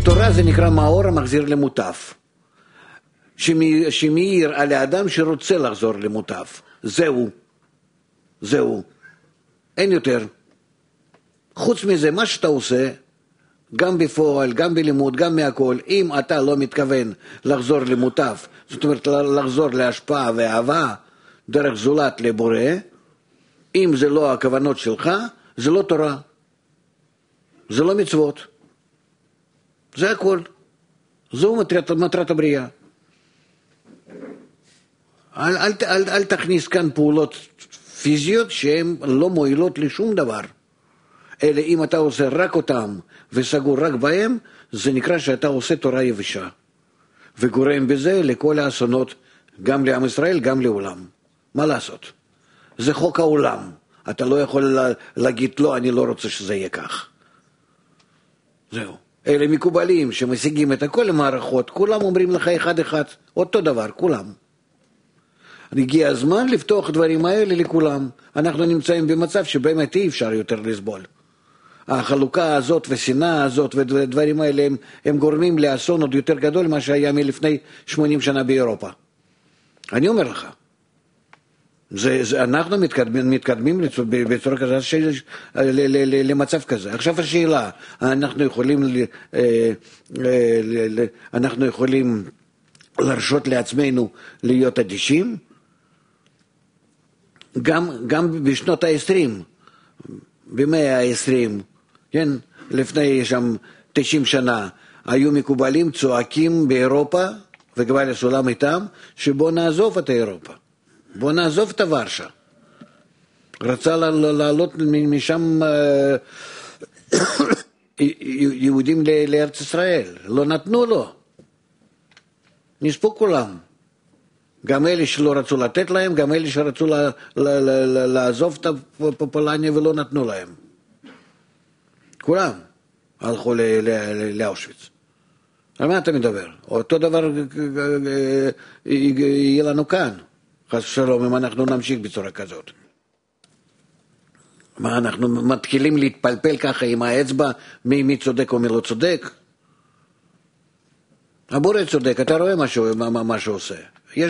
בתורה זה נקרא מאור המחזיר למוטב, שמאיר על האדם שרוצה לחזור למוטב. זהו, אין יותר. חוץ מזה, מה שאתה עושה, גם בפועל, גם בלימוד, גם מהכל, אם אתה לא מתכוון לחזור למוטב, זאת אומרת לחזור להשפעה ואהבה דרך זולת לבורא, אם זה לא הכוונות שלך, זה לא תורה, זה לא מצוות, זה הכל. זו מטרת הבריאה. אל תכניס כאן פעולות פיזיות שהן לא מועילות לשום דבר. אלא אם אתה עושה רק אותם וסגור רק בהם, זה נקרא שאתה עושה תורה יבשה. וגורם בזה לכל האסונות, גם לעם ישראל, גם לעולם. מה לעשות? זה חוק העולם. אתה לא יכול להגיד לא, אני לא רוצה שזה יהיה כך. זהו. אלה מקובלים שמשיגים את כל המערכות, כולם אומרים לך אחד, אותו דבר, כולם. הגיע הזמן לפתוח דברים האלה לכולם. אנחנו נמצאים במצב שבאמת אי אפשר יותר לסבול. החלוקה הזאת ושנאה הזאת ודברים האלה הם גורמים לאסון עוד יותר גדול מה שהיה מלפני 80 שנה באירופה. אני אומר לך, אנחנו מתקדמים בצורה כזאת למצב כזה. עכשיו השאלה, אנחנו יכולים להרשות לעצמנו להיות אדישים? גם בשנות ה-20, במאה ה-20, כן, לפני שם 90 שנה, היו מקובלים צועקים באירופה, וגבל הסולם איתם, שבוא נעזוב את אירופה, בוא נעזוב את ורשה. רצה לעלות משם יהודים לארץ ישראל, לא נתנו לו, נספו כולם. גם אלה שלא רצו לתת להם, גם אלה שרצו לעזוב את פולניה ולא נתנו להם. כולם הלכו לאושוויץ. על מה אתה מדבר? אותו דבר יהיה לנו כאן. חס ושלום, אם אנחנו נמשיך בצורה כזאת. מה, אנחנו מתחילים להתפלפל ככה עם האצבע, מי צודק או מי לא צודק? הבורא צודק, אתה רואה מה שהוא עושה.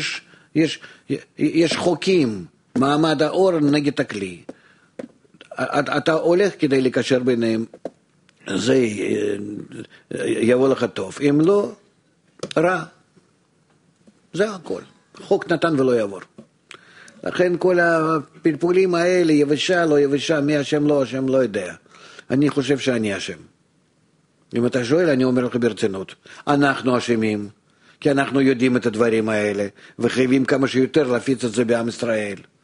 יש חוקים, מעמד האור נגד הכלי. אתה הולך כדי לקשר ביניהם, זה יבוא לך טוב. אם לא, רע. זה הכל. חוק נתן ולא יעבור. לכן כל הפלפולים האלה, יבשה, לא יבשה, מי השם, לא השם, לא יודע. אני חושב שאני השם. אם אתה שואל, אני אומר לך ברצינות. אנחנו אשמים, כי אנחנו יודעים את הדברים האלה, וחייבים כמה שיותר להפיץ את זה בעם ישראל.